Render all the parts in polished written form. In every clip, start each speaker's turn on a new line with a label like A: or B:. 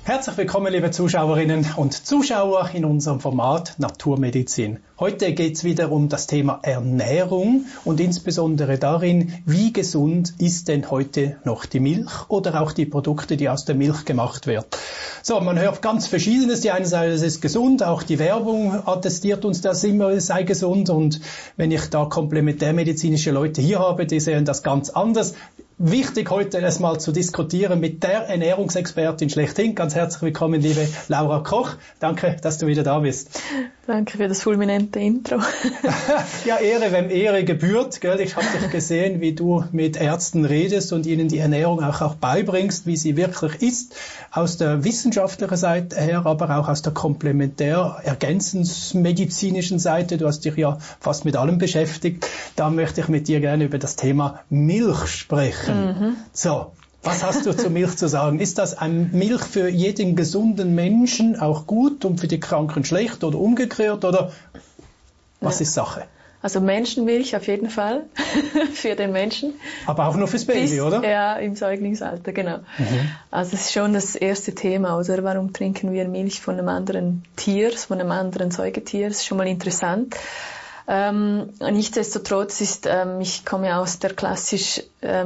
A: Herzlich willkommen, liebe Zuschauerinnen und Zuschauer in unserem Format Naturmedizin. Heute geht es wieder um das Thema Ernährung und insbesondere darin, wie gesund ist denn heute noch die Milch oder auch die Produkte, die aus der Milch gemacht werden. So, man hört ganz Verschiedenes. Die eine Seite ist gesund, auch die Werbung attestiert uns das immer, es sei gesund. Und wenn ich da komplementärmedizinische Leute hier habe, die sehen das ganz anders. Wichtig heute erstmal zu diskutieren mit der Ernährungsexpertin schlechthin. Ganz herzlich willkommen, liebe Laura Koch. Danke, dass du wieder da bist.
B: Danke für das fulminante Intro.
A: Ja, Ehre, wem Ehre gebührt. Gell? Ich habe dich gesehen, wie du mit Ärzten redest und ihnen die Ernährung auch beibringst, wie sie wirklich ist. Aus der wissenschaftlichen Seite her, aber auch aus der komplementär-ergänzungsmedizinischen Seite. Du hast dich ja fast mit allem beschäftigt. Da möchte ich mit dir gerne über das Thema Milch sprechen. So, was hast du zur Milch zu sagen? Ist das ein Milch für jeden gesunden Menschen auch gut und für die Kranken schlecht oder umgekehrt? Oder was ist Sache?
B: Also Menschenmilch auf jeden Fall für den Menschen.
A: Aber auch nur fürs Baby, oder?
B: Ja, im Säuglingsalter, genau. Also das ist schon das erste Thema, oder? Warum trinken wir Milch von einem anderen Tier, von einem anderen Säugetier? Das ist schon mal interessant. Nichtsdestotrotz ist, ich komme aus der klassischen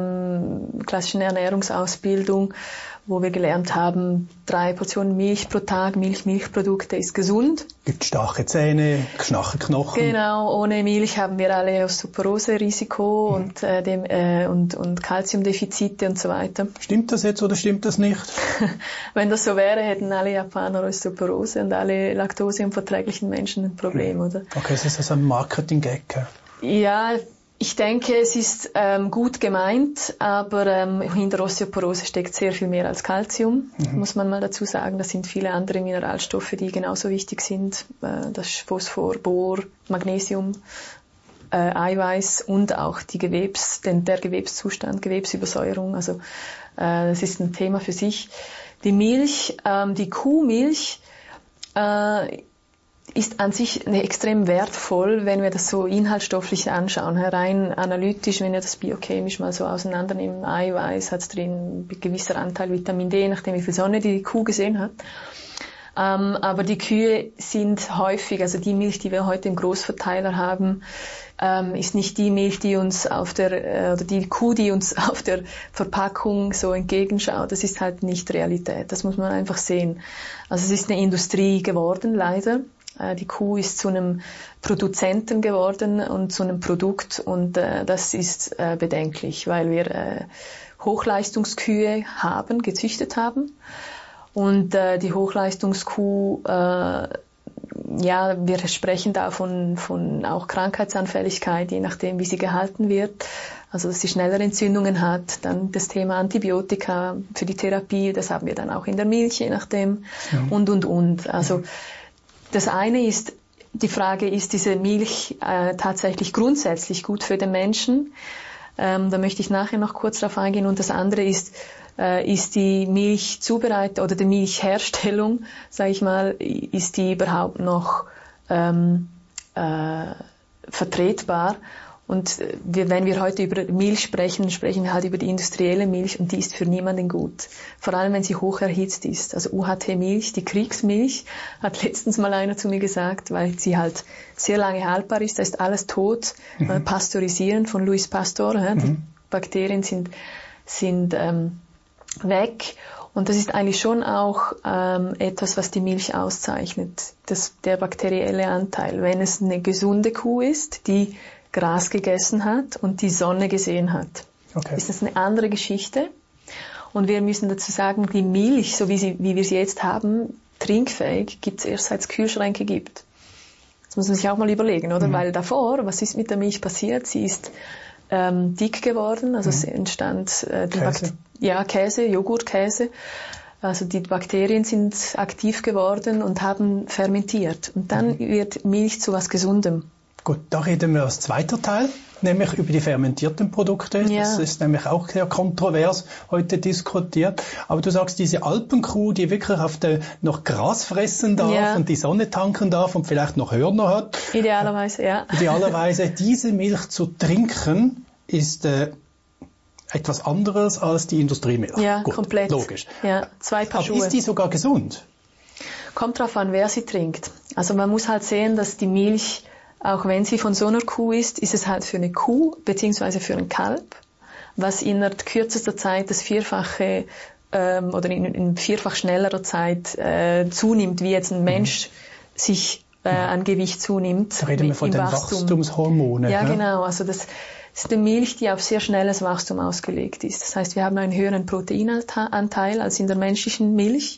B: Ernährungsausbildung, wo wir gelernt haben, 3 Portionen Milch pro Tag, Milchprodukte ist gesund.
A: Gibt starke Zähne, schnache Knochen.
B: Genau, ohne Milch haben wir alle Osteoporose-Risiko und Kalziumdefizite und so weiter.
A: Stimmt das jetzt oder stimmt das nicht?
B: Wenn das so wäre, hätten alle Japaner Osteoporose und alle laktoseunverträglichen Menschen ein Problem, oder?
A: Okay, das ist also ein Marketing-Gag.
B: Ja, ich denke, es ist gut gemeint, aber hinter Osteoporose steckt sehr viel mehr als Kalzium, muss man mal dazu sagen. Das sind viele andere Mineralstoffe, die genauso wichtig sind. Das ist Phosphor, Bor, Magnesium, Eiweiß und auch der Gewebszustand, Gewebsübersäuerung. Also das ist ein Thema für sich. Die Milch, die Kuhmilch, ist an sich extrem wertvoll, wenn wir das so inhaltsstofflich anschauen. Rein analytisch, wenn wir das biochemisch mal so auseinandernehmen, Eiweiß hat drin, ein gewisser Anteil Vitamin D, nachdem wie viel Sonne die Kuh gesehen hat. Aber die Kühe sind häufig, also die Milch, die wir heute im Großverteiler haben, ist nicht die Milch, die uns oder die Kuh, die uns auf der Verpackung so entgegenschaut. Das ist halt nicht Realität. Das muss man einfach sehen. Also es ist eine Industrie geworden, leider. Die Kuh ist zu einem Produzenten geworden und zu einem Produkt und das ist bedenklich, weil wir Hochleistungskühe gezüchtet haben und die Hochleistungskuh, wir sprechen da von auch Krankheitsanfälligkeit, je nachdem wie sie gehalten wird, also dass sie schnellere Entzündungen hat, dann das Thema Antibiotika für die Therapie, das haben wir dann auch in der Milch, je nachdem und. Also das eine ist, die Frage, ist diese Milch tatsächlich grundsätzlich gut für den Menschen? Da möchte ich nachher noch kurz darauf eingehen. Und das andere ist die Milchzubereitung oder die Milchherstellung, sage ich mal, ist die überhaupt noch vertretbar? Und wenn wir heute über Milch sprechen wir halt über die industrielle Milch und die ist für niemanden gut. Vor allem, wenn sie hoch erhitzt ist. Also UHT-Milch, die Kriegsmilch, hat letztens mal einer zu mir gesagt, weil sie halt sehr lange haltbar ist, da ist alles tot. Pasteurisieren von Louis Pasteur, die Bakterien sind weg. Und das ist eigentlich schon auch etwas, was die Milch auszeichnet, der bakterielle Anteil. Wenn es eine gesunde Kuh ist, die Gras gegessen hat und die Sonne gesehen hat. Okay. Ist das eine andere Geschichte. Und wir müssen dazu sagen, die Milch, so wie wir sie jetzt haben, trinkfähig, gibt es erst seit es Kühlschränke gibt. Das muss man sich auch mal überlegen, oder? Weil davor, was ist mit der Milch passiert? Sie ist dick geworden, also es entstand Käse, Joghurtkäse. Also die Bakterien sind aktiv geworden und haben fermentiert. Und dann wird Milch zu was Gesundem.
A: Gut, da reden wir als zweiter Teil, nämlich über die fermentierten Produkte. Ja. Das ist nämlich auch sehr kontrovers heute diskutiert. Aber du sagst, diese Alpenkuh, die wirklich noch Gras fressen darf und die Sonne tanken darf und vielleicht noch Hörner hat.
B: Idealerweise, ja.
A: Idealerweise, diese Milch zu trinken, ist etwas anderes als die Industriemilch.
B: Ja,
A: gut,
B: komplett.
A: Logisch.
B: Ja, 2 Paar Schuhe.
A: Aber ist die sogar gesund?
B: Kommt drauf an, wer sie trinkt. Also man muss halt sehen, dass die Milch, auch wenn sie von so einer Kuh ist es halt für eine Kuh beziehungsweise für ein Kalb, was innerhalb kürzester Zeit das Vierfache oder in vierfach schnellerer Zeit zunimmt, wie jetzt ein Mensch sich an Gewicht zunimmt.
A: Da reden wir von den Wachstumshormonen.
B: Ja, genau. Also das ist eine Milch, die auf sehr schnelles Wachstum ausgelegt ist. Das heißt, wir haben einen höheren Proteinanteil als in der menschlichen Milch.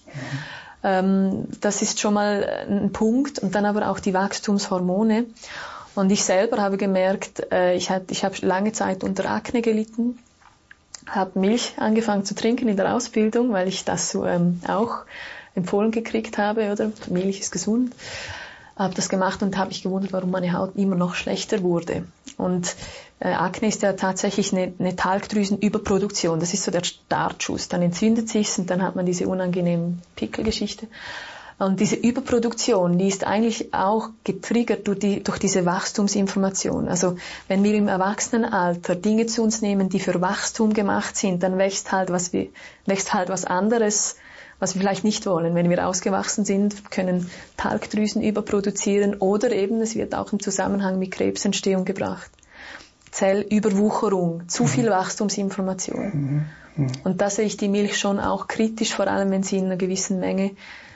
B: Das ist schon mal ein Punkt. Und dann aber auch die Wachstumshormone. Und ich selber habe gemerkt, ich habe lange Zeit unter Akne gelitten, habe Milch angefangen zu trinken in der Ausbildung, weil ich das so auch empfohlen gekriegt habe, oder? Milch ist gesund. Habe das gemacht und habe mich gewundert, warum meine Haut immer noch schlechter wurde. Und Akne ist ja tatsächlich eine Talgdrüsenüberproduktion. Das ist so der Startschuss. Dann entzündet sich's und dann hat man diese unangenehme Pickelgeschichte. Und diese Überproduktion, die ist eigentlich auch getriggert durch diese Wachstumsinformation. Also wenn wir im Erwachsenenalter Dinge zu uns nehmen, die für Wachstum gemacht sind, dann wächst halt was anderes, was wir vielleicht nicht wollen. Wenn wir ausgewachsen sind, können Talgdrüsen überproduzieren oder eben, es wird auch im Zusammenhang mit Krebsentstehung gebracht. Zellüberwucherung, zu viel Wachstumsinformation. Und da sehe ich die Milch schon auch kritisch, vor allem wenn sie in einer gewissen Menge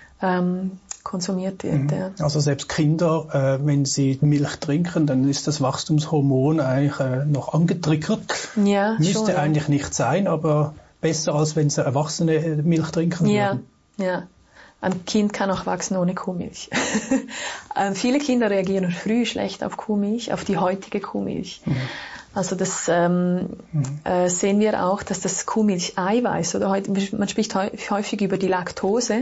B: konsumiert wird. Ja.
A: Also selbst Kinder, wenn sie Milch trinken, dann ist das Wachstumshormon eigentlich noch angetriggert.
B: Ja,
A: müsste
B: schon,
A: eigentlich nicht sein, aber besser als wenn sie Erwachsene Milch trinken würden.
B: Ja. Ein Kind kann auch wachsen ohne Kuhmilch. Viele Kinder reagieren früh schlecht auf Kuhmilch, auf die heutige Kuhmilch. Also das sehen wir auch, dass das Kuhmilch-Eiweiß, oder man spricht häufig über die Laktose,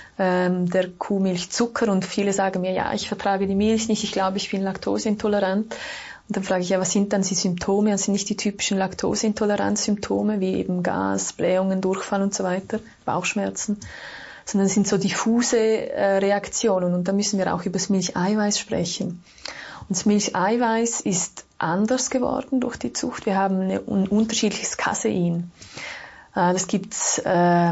B: der Kuhmilchzucker, und viele sagen mir, ja, ich vertrage die Milch nicht, ich glaube, ich bin laktoseintolerant. Und dann frage ich, ja, was sind dann die Symptome? Das sind nicht die typischen Laktoseintoleranzsymptome, wie eben Gas, Blähungen, Durchfall und so weiter, Bauchschmerzen, sondern es sind so diffuse Reaktionen. Und da müssen wir auch über das Milcheiweiß sprechen. Und das Milcheiweiß ist anders geworden durch die Zucht. Wir haben ein unterschiedliches Casein. Das ist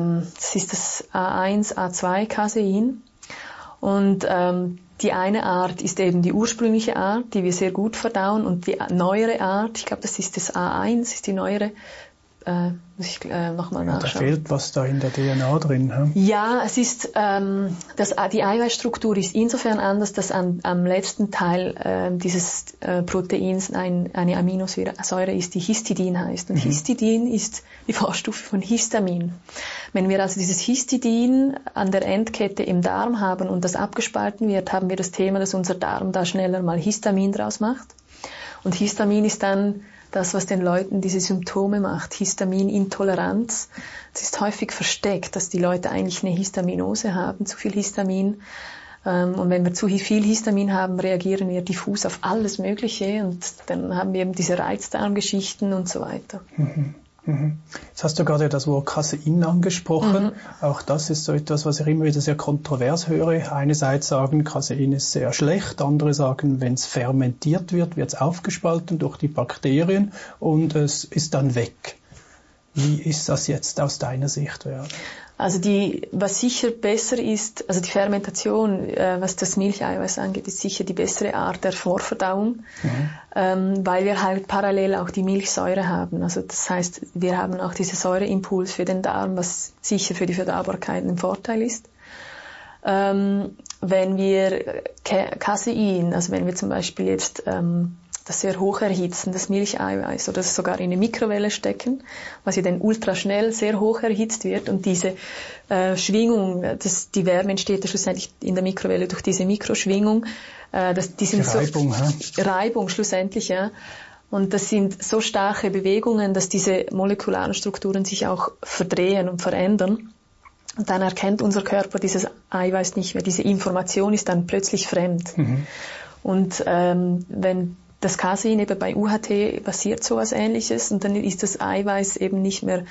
B: das A1, A2 Casein. Und die eine Art ist eben die ursprüngliche Art, die wir sehr gut verdauen, und die neuere Art, ich glaube, das ist das A1, ist die neuere, muss ich nochmal nachschauen.
A: Da fehlt was da in der DNA drin. Hm?
B: Ja, es ist, die Eiweißstruktur ist insofern anders, dass am letzten Teil dieses Proteins eine Aminosäure ist, die Histidin heißt. Und Histidin ist die Vorstufe von Histamin. Wenn wir also dieses Histidin an der Endkette im Darm haben und das abgespalten wird, haben wir das Thema, dass unser Darm da schneller mal Histamin draus macht. Und Histamin ist dann das, was den Leuten diese Symptome macht, Histaminintoleranz. Es ist häufig versteckt, dass die Leute eigentlich eine Histaminose haben, zu viel Histamin. Und wenn wir zu viel Histamin haben, reagieren wir diffus auf alles Mögliche, und dann haben wir eben diese Reizdarmgeschichten und so weiter.
A: Jetzt hast du gerade das Wort Casein angesprochen. Auch das ist so etwas, was ich immer wieder sehr kontrovers höre. Einerseits sagen, Casein ist sehr schlecht, andere sagen, wenn es fermentiert wird, wird es aufgespalten durch die Bakterien und es ist dann weg. Wie ist das jetzt aus deiner Sicht?
B: Also was sicher besser ist, also die Fermentation, was das Milcheiweiß angeht, ist sicher die bessere Art der Vorverdauung, weil wir halt parallel auch die Milchsäure haben. Also das heißt, wir haben auch diese Säureimpuls für den Darm, was sicher für die Verdaubarkeit ein Vorteil ist. Wenn wir Casein, also wenn wir zum Beispiel jetzt das sehr hoch erhitzen, das Milcheiweiß, oder das sogar in eine Mikrowelle stecken, was ja dann ultraschnell sehr hoch erhitzt wird, und diese Schwingung, die Wärme entsteht ja schlussendlich in der Mikrowelle durch diese Mikroschwingung, die sind Reibung schlussendlich, ja. Und das sind so starke Bewegungen, dass diese molekularen Strukturen sich auch verdrehen und verändern. Und dann erkennt unser Körper dieses Eiweiß nicht mehr. Diese Information ist dann plötzlich fremd. Und wenn das Casein eben bei UHT passiert sowas Ähnliches, und dann ist das Eiweiß eben nicht mehr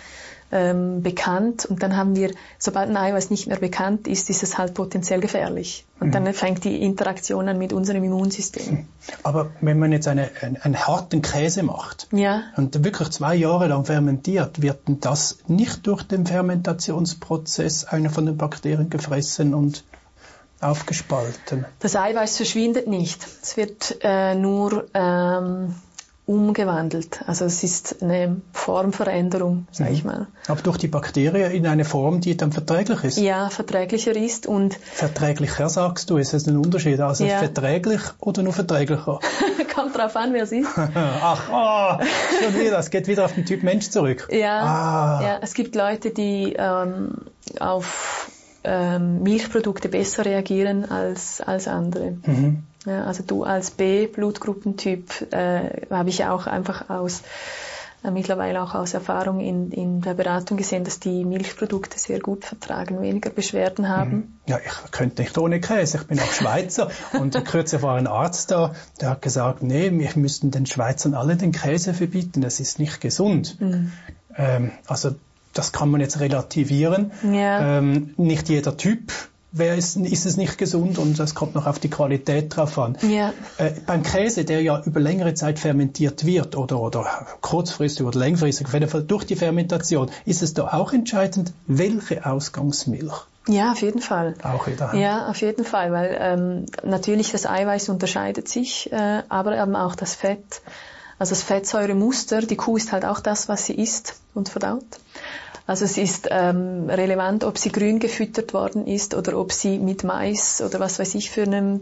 B: bekannt, und dann haben wir, sobald ein Eiweiß nicht mehr bekannt ist, ist es halt potenziell gefährlich. Und dann fängt die Interaktion an mit unserem Immunsystem.
A: Aber wenn man jetzt einen harten Käse macht und wirklich 2 Jahre lang fermentiert, wird das nicht durch den Fermentationsprozess einer von den Bakterien gefressen und aufgespalten?
B: Das Eiweiß verschwindet nicht. Es wird nur umgewandelt. Also es ist eine Formveränderung, sage ich mal.
A: Aber durch die Bakterien in eine Form, die dann verträglich ist? Ja,
B: verträglicher ist und...
A: Verträglicher, sagst du, ist das ein Unterschied? Also verträglich oder nur verträglicher?
B: Kommt drauf an, wer es ist.
A: Schon wieder, es geht wieder auf den Typ Mensch zurück.
B: Ja, es gibt Leute, die auf Milchprodukte besser reagieren als andere. Ja, also du als B-Blutgruppentyp habe ich auch einfach mittlerweile auch aus Erfahrung in der Beratung gesehen, dass die Milchprodukte sehr gut vertragen, weniger Beschwerden haben.
A: Ja, ich könnte nicht ohne Käse. Ich bin auch Schweizer und kürzlich war ein Arzt da, der hat gesagt, nee, wir müssten den Schweizern alle den Käse verbieten, das ist nicht gesund. Also das kann man jetzt relativieren. Ja. Nicht jeder Typ ist es nicht gesund und das kommt noch auf die Qualität drauf an. Ja. Beim Käse, der ja über längere Zeit fermentiert wird oder kurzfristig oder längfristig, auf jeden Fall durch die Fermentation, ist es da auch entscheidend, welche Ausgangsmilch?
B: Ja, auf jeden Fall.
A: Auch wieder.
B: Ja, auf jeden Fall, weil natürlich das Eiweiß unterscheidet sich, aber eben auch das Fett. Also das Fettsäuremuster, die Kuh ist halt auch das, was sie isst und verdaut. Also es ist relevant, ob sie grün gefüttert worden ist oder ob sie mit Mais oder was weiß ich für einem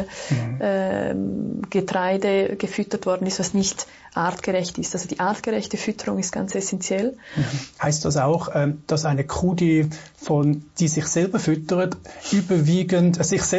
B: Getreide gefüttert worden ist, was nicht artgerecht ist. Also die artgerechte Fütterung ist ganz essentiell.
A: Heißt das auch, dass eine Kuh, die sich selber füttert, überwiegend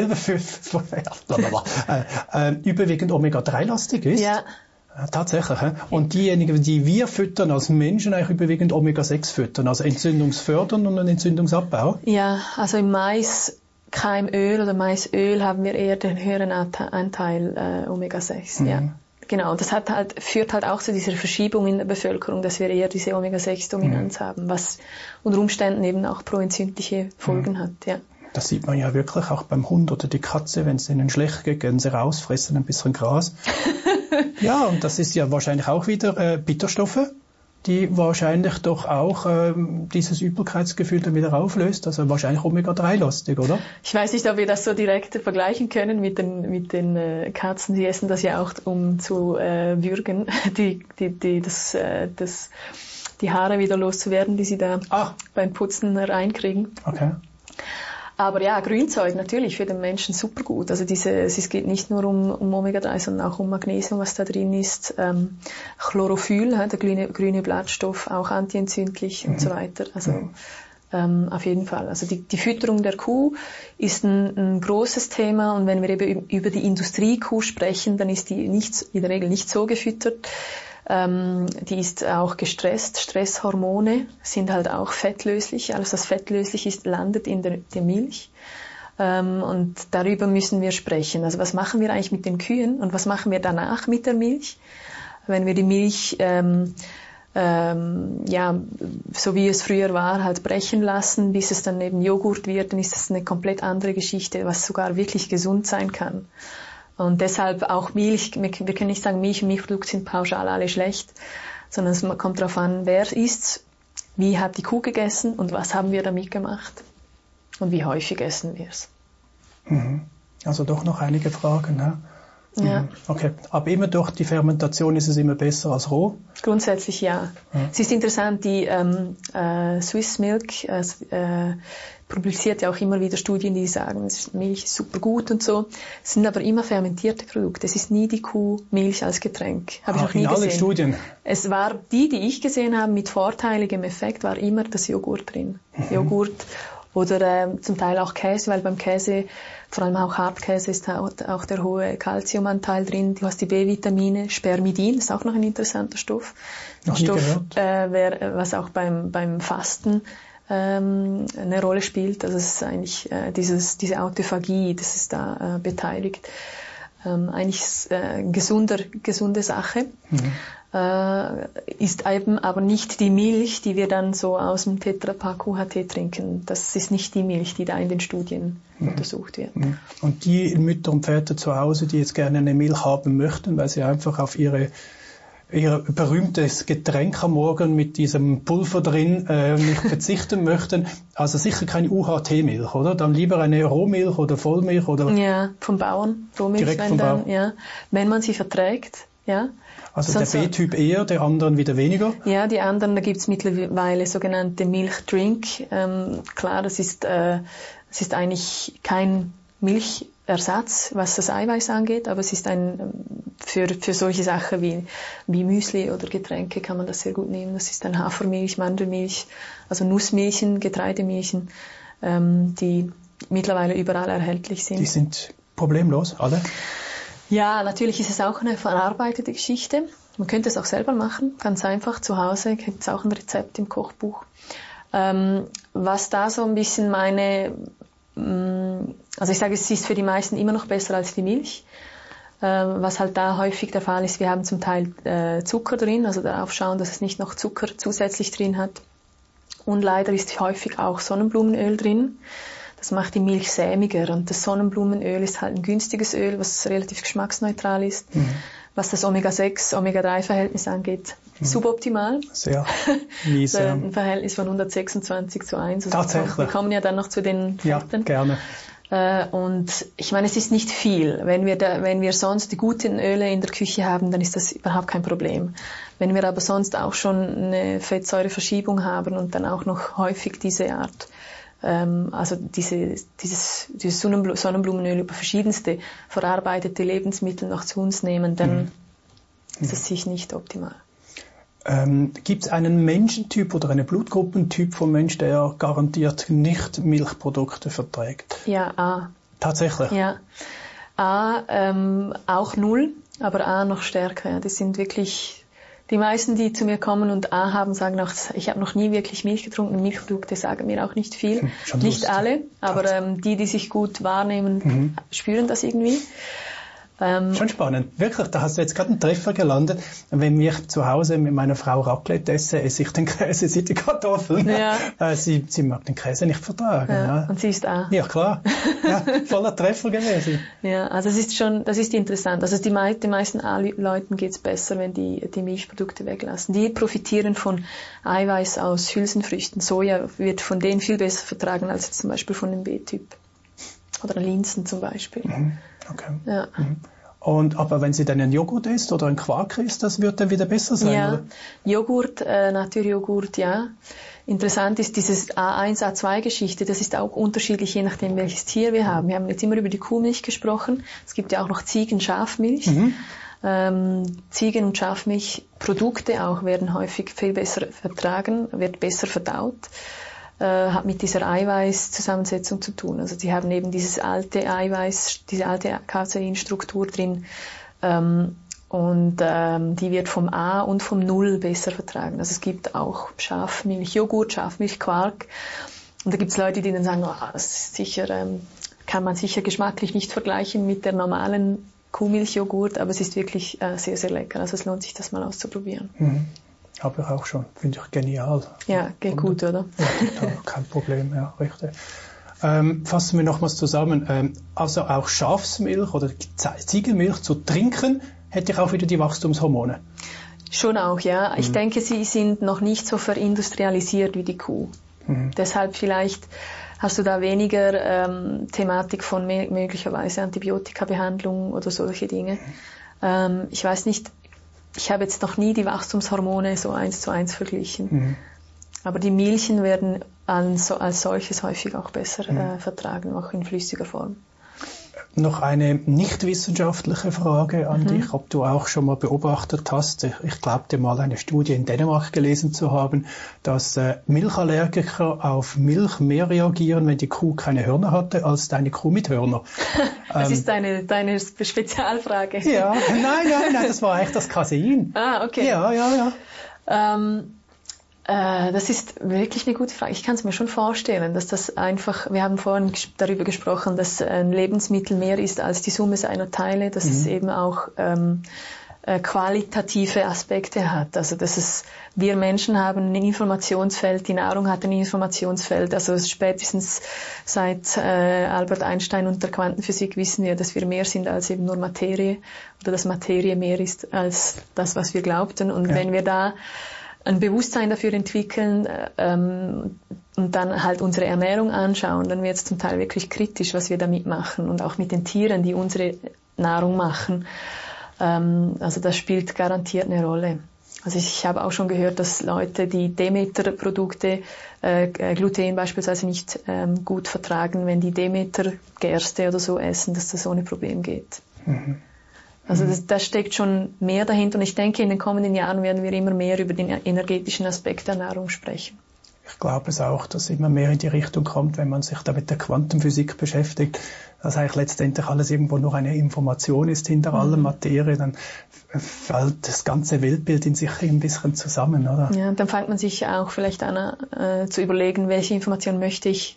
A: überwiegend Omega-3-lastig ist?
B: Ja.
A: Tatsächlich. Und diejenigen, die wir füttern als Menschen, eigentlich überwiegend Omega-6 füttern, also entzündungsfördernd und Entzündungsabbau?
B: Ja, also im Maiskeimöl oder Maisöl haben wir eher den höheren Anteil Omega-6. Ja. Genau, das führt halt auch zu dieser Verschiebung in der Bevölkerung, dass wir eher diese Omega-6-Dominanz haben, was unter Umständen eben auch proentzündliche Folgen hat. Ja.
A: Das sieht man ja wirklich auch beim Hund oder die Katze, wenn es denen schlecht geht, gehen sie raus, fressen ein bisschen Gras. Ja, und das ist ja wahrscheinlich auch wieder Bitterstoffe, die wahrscheinlich doch auch dieses Übelkeitsgefühl dann wieder auflöst. Also wahrscheinlich Omega-3-lastig, oder?
B: Ich weiß nicht, ob wir das so direkt vergleichen können mit den Katzen. Die essen das ja auch, um zu würgen, die Haare wieder loszuwerden, die sie da beim Putzen reinkriegen. Okay. Aber ja, Grünzeug natürlich für den Menschen super gut. Also es geht nicht nur um Omega-3, sondern auch um Magnesium, was da drin ist. Chlorophyll, der grüne Blattstoff, auch antientzündlich und so weiter. Also auf jeden Fall. Also die Fütterung der Kuh ist ein großes Thema, und wenn wir eben über die Industriekuh sprechen, dann ist die in der Regel nicht so gefüttert. Die ist auch gestresst. Stresshormone sind halt auch fettlöslich. Alles, was fettlöslich ist, landet in der Milch. Und darüber müssen wir sprechen. Also was machen wir eigentlich mit den Kühen und was machen wir danach mit der Milch? Wenn wir die Milch, so wie es früher war, halt brechen lassen, bis es dann eben Joghurt wird, dann ist das eine komplett andere Geschichte, was sogar wirklich gesund sein kann. Und deshalb auch Milch, wir können nicht sagen, Milch und Milchprodukte sind pauschal alle schlecht, sondern es kommt darauf an, wer isst, wie hat die Kuh gegessen und was haben wir damit gemacht und wie häufig essen wir es.
A: Also doch noch einige Fragen, ne? Ja. Okay, aber immer durch die Fermentation ist es immer besser als roh?
B: Grundsätzlich ja. Es ist interessant, die Swiss Milk publiziert ja auch immer wieder Studien, die sagen, Milch ist super gut und so. Es sind aber immer fermentierte Produkte. Es ist nie die Kuhmilch als Getränk. Habe ich noch nie gesehen. In allen
A: Studien?
B: Es war die ich gesehen habe mit vorteiligem Effekt, war immer das Joghurt drin. Joghurt oder zum Teil auch Käse, weil beim Käse, vor allem auch Hartkäse, ist auch der hohe Calciumanteil drin. Du hast die B-Vitamine, Spermidin, ist auch noch ein interessanter Stoff. Ein Stoff, was auch beim Fasten eine Rolle spielt. Also es ist eigentlich diese Autophagie, das ist da beteiligt. Eigentlich gesunde Sache. ist eben aber nicht die Milch, die wir dann so aus dem Tetrapack UHT trinken. Das ist nicht die Milch, die da in den Studien untersucht wird.
A: Und die Mütter und Väter zu Hause, die jetzt gerne eine Milch haben möchten, weil sie einfach auf ihr berühmtes Getränk am Morgen mit diesem Pulver drin nicht verzichten möchten, also sicher keine UHT-Milch, oder? Dann lieber eine Rohmilch oder Vollmilch oder?
B: Ja, vom Bauern, Rohmilch,
A: direkt vom Bauern.
B: Ja, wenn man sie verträgt, ja.
A: Also sonst der B-Typ eher, der anderen wieder weniger?
B: Ja, die anderen, da gibt's mittlerweile sogenannte Milchdrink. Klar, das ist eigentlich kein Milchersatz, was das Eiweiß angeht, aber es ist für solche Sachen wie Müsli oder Getränke kann man das sehr gut nehmen. Das ist dann Hafermilch, Mandelmilch, also Nussmilchen, Getreidemilchen, die mittlerweile überall erhältlich sind.
A: Die sind problemlos, alle?
B: Ja, natürlich ist es auch eine verarbeitete Geschichte. Man könnte es auch selber machen, ganz einfach zu Hause, gibt es auch ein Rezept im Kochbuch. Was da so ein bisschen also ich sage, es ist für die meisten immer noch besser als die Milch. Was halt da häufig der Fall ist, wir haben zum Teil Zucker drin, also darauf schauen, dass es nicht noch Zucker zusätzlich drin hat. Und leider ist häufig auch Sonnenblumenöl drin. Das macht die Milch sämiger und das Sonnenblumenöl ist halt ein günstiges Öl, was relativ geschmacksneutral ist. Was das Omega-6, Omega-3-Verhältnis angeht, suboptimal.
A: Sehr mies.
B: Ein Verhältnis von 126:1. Also
A: tatsächlich.
B: Wir kommen ja dann noch zu den Fetten.
A: Ja, gerne.
B: Und ich meine, es ist nicht viel. Wenn wir sonst die guten Öle in der Küche haben, dann ist das überhaupt kein Problem. Wenn wir aber sonst auch schon eine Fettsäureverschiebung haben und dann auch noch häufig diese Art, also dieses Sonnenblumenöl über verschiedenste verarbeitete Lebensmittel noch zu uns nehmen, dann ist es sicher nicht optimal.
A: Gibt es einen Menschentyp oder einen Blutgruppentyp von Mensch, der garantiert nicht Milchprodukte verträgt?
B: Ja, A. Tatsächlich? Ja. A, auch 0, aber A noch stärker. Ja. Das sind wirklich die meisten, die zu mir kommen und A haben, sagen auch, ich habe noch nie wirklich Milch getrunken. Milchprodukte sagen mir auch nicht viel. Nicht alle, aber die sich gut wahrnehmen, spüren das irgendwie.
A: Schon spannend. Wirklich, da hast du jetzt gerade einen Treffer gelandet. Wenn ich zu Hause mit meiner Frau Raclette esse ich den Käse, sie die Kartoffeln. Ja. Sie mag den Käse nicht vertragen. Ja.
B: Und sie ist auch.
A: Ja, klar. Ja, voller Treffer gewesen.
B: Ja, also das ist interessant. Also den meisten Leuten geht's besser, wenn die Milchprodukte weglassen. Die profitieren von Eiweiß aus Hülsenfrüchten. Soja wird von denen viel besser vertragen als zum Beispiel von dem B-Typ. Oder Linsen zum Beispiel.
A: Okay.
B: Ja.
A: Aber wenn sie dann einen Joghurt isst oder einen Quark isst, das wird dann wieder besser sein,
B: ja.
A: oder?
B: Joghurt, Naturjoghurt, ja. Interessant ist dieses A1, A2-Geschichte, das ist auch unterschiedlich, je nachdem, welches Tier wir haben. Wir haben jetzt immer über die Kuhmilch gesprochen. Es gibt ja auch noch Ziegen-Schafmilch. Ziegen- und Schafmilchprodukte auch werden häufig viel besser vertragen, wird besser verdaut. Hat mit dieser Eiweißzusammensetzung zu tun. Also die haben eben dieses alte Eiweiß, diese alte Caseinstruktur drin und die wird vom A und vom 0 besser vertragen. Also es gibt auch Schafmilchjoghurt, Schafmilchquark und da gibt es Leute, die dann sagen, das ist sicher, kann man sicher geschmacklich nicht vergleichen mit der normalen Kuhmilchjoghurt, aber es ist wirklich sehr, sehr lecker. Also es lohnt sich, das mal auszuprobieren.
A: Habe ich auch schon. Finde ich genial.
B: Ja, geht gut, oder?
A: Ja, total, kein Problem, ja, richtig. Fassen wir nochmals zusammen. Also auch Schafsmilch oder Ziegenmilch zu trinken, hätte ich auch wieder die Wachstumshormone.
B: Schon auch, ja. Ich denke, sie sind noch nicht so verindustrialisiert wie die Kuh. Deshalb vielleicht hast du da weniger Thematik von möglicherweise Antibiotikabehandlung oder solche Dinge. Ich weiß nicht, ich habe jetzt noch nie die Wachstumshormone so 1:1 verglichen. Aber die Milchen werden als solches häufig auch besser vertragen, auch in flüssiger Form.
A: Noch eine nicht wissenschaftliche Frage an dich, ob du auch schon mal beobachtet hast, ich glaubte mal eine Studie in Dänemark gelesen zu haben, dass Milchallergiker auf Milch mehr reagieren, wenn die Kuh keine Hörner hatte, als deine Kuh mit Hörner.
B: Das ist deine Spezialfrage.
A: Ja, nein, das war eigentlich das Casein.
B: Ah, okay.
A: Ja.
B: Das ist wirklich eine gute Frage. Ich kann es mir schon vorstellen, dass das einfach, wir haben vorhin darüber gesprochen, dass ein Lebensmittel mehr ist als die Summe seiner Teile, dass es eben auch qualitative Aspekte hat. Also wir Menschen haben ein Informationsfeld, die Nahrung hat ein Informationsfeld. Also spätestens seit Albert Einstein und der Quantenphysik wissen wir, dass wir mehr sind als eben nur Materie oder dass Materie mehr ist als das, was wir glaubten. Und wenn wir da ein Bewusstsein dafür entwickeln und dann halt unsere Ernährung anschauen, dann wird es zum Teil wirklich kritisch, was wir damit machen und auch mit den Tieren, die unsere Nahrung machen. Also das spielt garantiert eine Rolle. Also ich habe auch schon gehört, dass Leute, die Demeter-Produkte, Gluten beispielsweise nicht gut vertragen, wenn die Demeter-Gerste oder so essen, dass das ohne Problem geht. Mhm. Also da steckt schon mehr dahinter und ich denke, in den kommenden Jahren werden wir immer mehr über den energetischen Aspekt der Nahrung sprechen.
A: Ich glaube es auch, dass immer mehr in die Richtung kommt, wenn man sich da mit der Quantenphysik beschäftigt, dass eigentlich letztendlich alles irgendwo noch eine Information ist hinter aller Materie, dann fällt das ganze Weltbild in sich ein bisschen zusammen, oder?
B: Ja, und dann fängt man sich auch vielleicht an zu überlegen, mit welcher Information möchte ich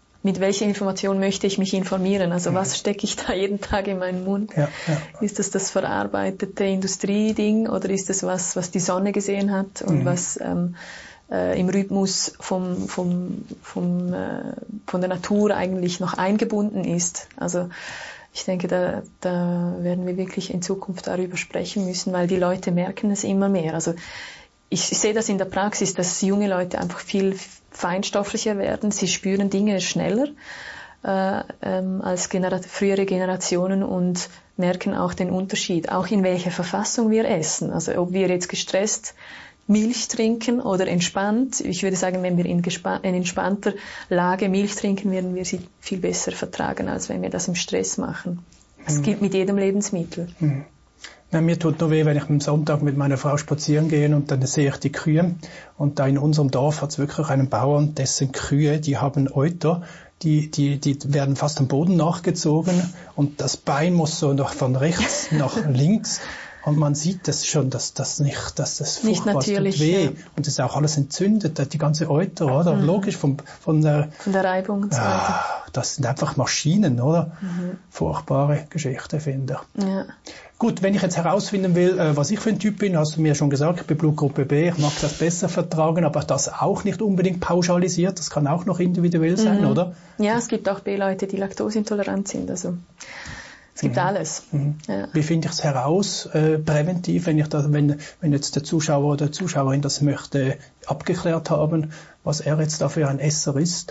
B: mich informieren? Also was stecke ich da jeden Tag in meinen Mund? Ja. Ist das verarbeitete Industrieding oder ist das was die Sonne gesehen hat und was im Rhythmus von der Natur eigentlich noch eingebunden ist? Also ich denke, da werden wir wirklich in Zukunft darüber sprechen müssen, weil die Leute merken es immer mehr. Also ich sehe das in der Praxis, dass junge Leute einfach viel feinstofflicher werden. Sie spüren Dinge schneller als frühere Generationen und merken auch den Unterschied, auch in welcher Verfassung wir essen. Also ob wir jetzt gestresst Milch trinken oder entspannt. Ich würde sagen, wenn wir in entspannter Lage Milch trinken, werden wir sie viel besser vertragen, als wenn wir das im Stress machen. Das gilt mit jedem Lebensmittel.
A: Na, mir tut nur weh, wenn ich am Sonntag mit meiner Frau spazieren gehe und dann sehe ich die Kühe. Und da in unserem Dorf hat es wirklich einen Bauern, dessen Kühe, die haben Euter, die werden fast am Boden nachgezogen und das Bein muss so noch von rechts nach links. Und man sieht das schon, dass das furchtbar tut weh. Ja. Und das ist auch alles entzündet, die ganze Euter, oder? Logisch, von der
B: Reibung und so weiter.
A: Das sind einfach Maschinen, oder? Furchtbare Geschichte, finde ich. Ja. Gut, wenn ich jetzt herausfinden will, was ich für ein Typ bin, hast du mir schon gesagt, ich bin Blutgruppe B, ich mag das besser vertragen, aber das auch nicht unbedingt pauschalisiert, das kann auch noch individuell sein, oder?
B: Ja, es gibt auch B-Leute, die laktoseintolerant sind, also es gibt alles. Ja.
A: Wie finde ich es heraus, präventiv, wenn jetzt der Zuschauer oder Zuschauerin das möchte abgeklärt haben, was er jetzt da für ein Esser ist?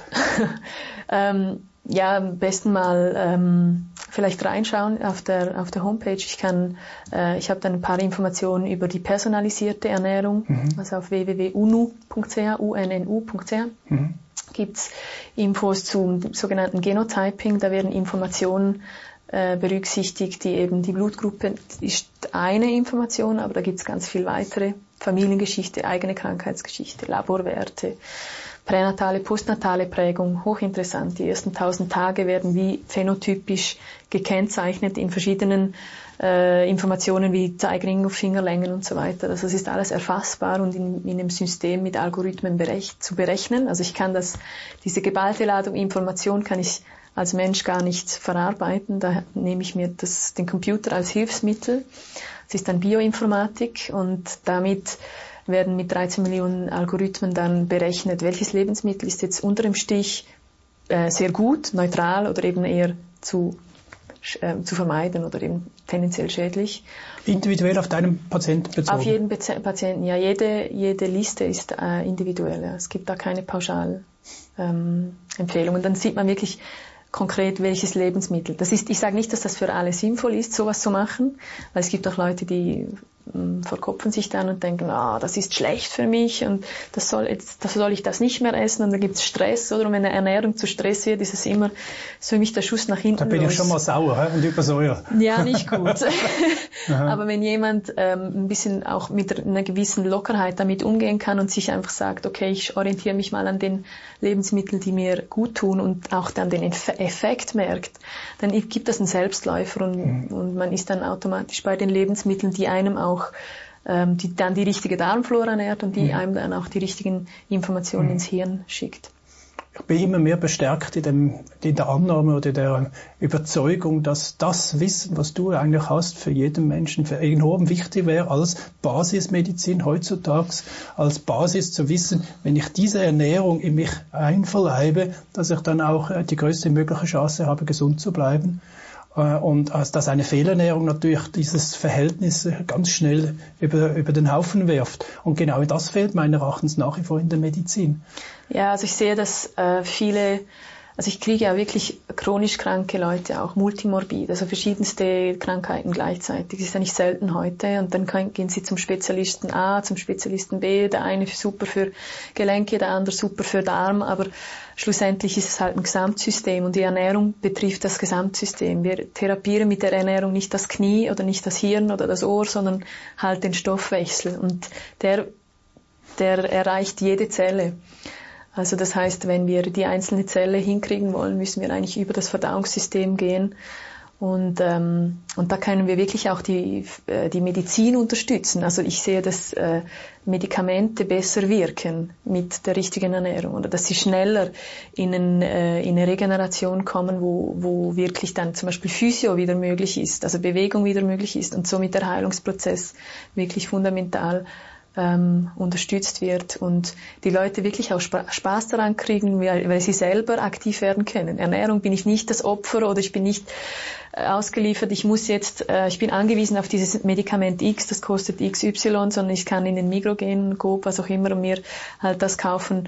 B: Ja, am besten mal vielleicht reinschauen auf der Homepage. Ich habe dann ein paar Informationen über die personalisierte Ernährung, also auf www.unnu.ch gibt's Infos zum sogenannten Genotyping. Da werden Informationen berücksichtigt, die eben die Blutgruppe ist eine Information, aber da gibt's ganz viel weitere. Familiengeschichte, eigene Krankheitsgeschichte, Laborwerte, pränatale, postnatale Prägung, hochinteressant. Die ersten 1000 Tage werden wie phänotypisch gekennzeichnet in verschiedenen Informationen wie Zeigring, Fingerlängen und so weiter. Also es ist alles erfassbar und in einem System mit Algorithmen zu berechnen. Also ich kann diese geballte Ladung Information kann ich als Mensch gar nicht verarbeiten. Da nehme ich mir den Computer als Hilfsmittel. Es ist dann Bioinformatik und damit werden mit 13 Millionen Algorithmen dann berechnet, welches Lebensmittel ist jetzt unter dem Strich sehr gut, neutral oder eben eher zu vermeiden oder eben tendenziell schädlich.
A: Individuell auf deinen Patienten bezogen?
B: Auf jeden Patienten, ja. Jede Liste ist individuell. Ja. Es gibt da keine Pauschalempfehlungen. Dann sieht man wirklich konkret, welches Lebensmittel. Ich sage nicht, dass das für alle sinnvoll ist, sowas zu machen, weil es gibt auch Leute, die verkopfen sich dann und denken, das ist schlecht für mich und soll ich das nicht mehr essen und dann gibt es Stress, oder? Und wenn eine Ernährung zu Stress wird, ist es immer für mich der Schuss nach hinten.
A: Da bin ich schon mal sauer und übersäuert.
B: Ja, nicht gut. Aber wenn jemand ein bisschen auch mit einer gewissen Lockerheit damit umgehen kann und sich einfach sagt, okay, ich orientiere mich mal an den Lebensmitteln, die mir gut tun und auch dann den Effekt merkt, dann gibt das einen Selbstläufer und man ist dann automatisch bei den Lebensmitteln, die einem auch die richtige Darmflora ernährt und die einem dann auch die richtigen Informationen ins Hirn schickt.
A: ich bin immer mehr bestärkt in der Annahme oder der Überzeugung, dass das Wissen, was du eigentlich hast, für jeden Menschen für enorm wichtig wäre als Basismedizin heutzutage, als Basis zu wissen, wenn ich diese Ernährung in mich einverleibe, dass ich dann auch die größte mögliche Chance habe, gesund zu bleiben. Und dass eine Fehlernährung natürlich dieses Verhältnis ganz schnell über den Haufen wirft. Und genau das fehlt meiner Erachtens nach wie vor in der Medizin.
B: Ja, also ich sehe, dass also ich kriege ja wirklich chronisch kranke Leute, auch multimorbid, also verschiedenste Krankheiten gleichzeitig. Das ist ja nicht selten heute. Und dann gehen sie zum Spezialisten A, zum Spezialisten B, der eine super für Gelenke, der andere super für Darm, aber schlussendlich ist es halt ein Gesamtsystem und die Ernährung betrifft das Gesamtsystem. Wir therapieren mit der Ernährung nicht das Knie oder nicht das Hirn oder das Ohr, sondern halt den Stoffwechsel und der erreicht jede Zelle. Also das heißt, wenn wir die einzelne Zelle hinkriegen wollen, müssen wir eigentlich über das Verdauungssystem gehen. Und da können wir wirklich auch die Medizin unterstützen. Also ich sehe, dass Medikamente besser wirken mit der richtigen Ernährung oder dass sie schneller in eine Regeneration kommen, wo wirklich dann zum Beispiel Physio wieder möglich ist, also Bewegung wieder möglich ist und somit der Heilungsprozess wirklich fundamental unterstützt wird und die Leute wirklich auch Spaß daran kriegen, weil sie selber aktiv werden können. Ernährung bin ich nicht das Opfer oder ich bin nicht ausgeliefert, ich bin angewiesen auf dieses Medikament X, das kostet XY, sondern ich kann in den Migros gehen, Coop, was auch immer und mir halt das kaufen,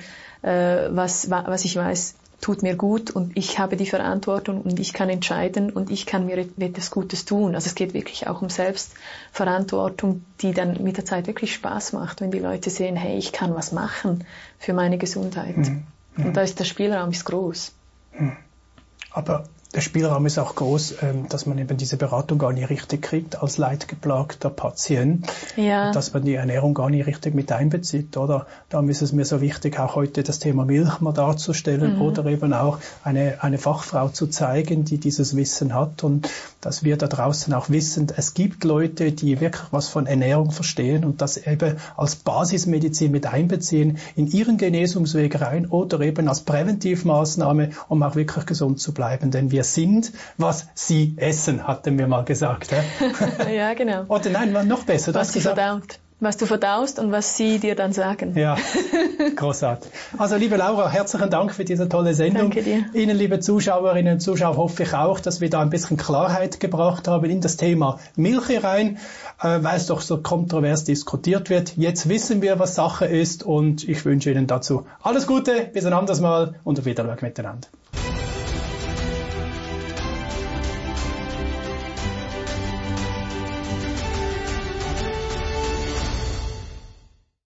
B: was ich weiß, tut mir gut und ich habe die Verantwortung und ich kann entscheiden und ich kann mir etwas Gutes tun. Also es geht wirklich auch um Selbstverantwortung, die dann mit der Zeit wirklich Spaß macht, wenn die Leute sehen, hey, ich kann was machen für meine Gesundheit. Und da ist der Spielraum ist groß.
A: Aber der Spielraum ist auch groß, dass man eben diese Beratung gar nicht richtig kriegt als leidgeplagter Patient.
B: Ja.
A: Dass man die Ernährung gar nicht richtig mit einbezieht, oder? Darum ist es mir so wichtig, auch heute das Thema Milch mal darzustellen oder eben auch eine Fachfrau zu zeigen, die dieses Wissen hat und dass wir da draußen auch wissen, es gibt Leute, die wirklich was von Ernährung verstehen und das eben als Basismedizin mit einbeziehen in ihren Genesungsweg rein oder eben als Präventivmaßnahme, um auch wirklich gesund zu bleiben, denn wir sind, was sie essen, hatten wir mal gesagt.
B: Ja, genau.
A: Oder nein, noch besser.
B: Was du verdaust und was sie dir dann sagen.
A: Ja, großartig. Also liebe Laura, herzlichen Dank für diese tolle Sendung.
B: Danke dir.
A: Ihnen, liebe Zuschauerinnen und Zuschauer, hoffe ich auch, dass wir da ein bisschen Klarheit gebracht haben in das Thema Milch rein, weil es doch so kontrovers diskutiert wird. Jetzt wissen wir, was Sache ist und ich wünsche Ihnen dazu alles Gute, bis ein anderes Mal und auf Wiedersehen miteinander.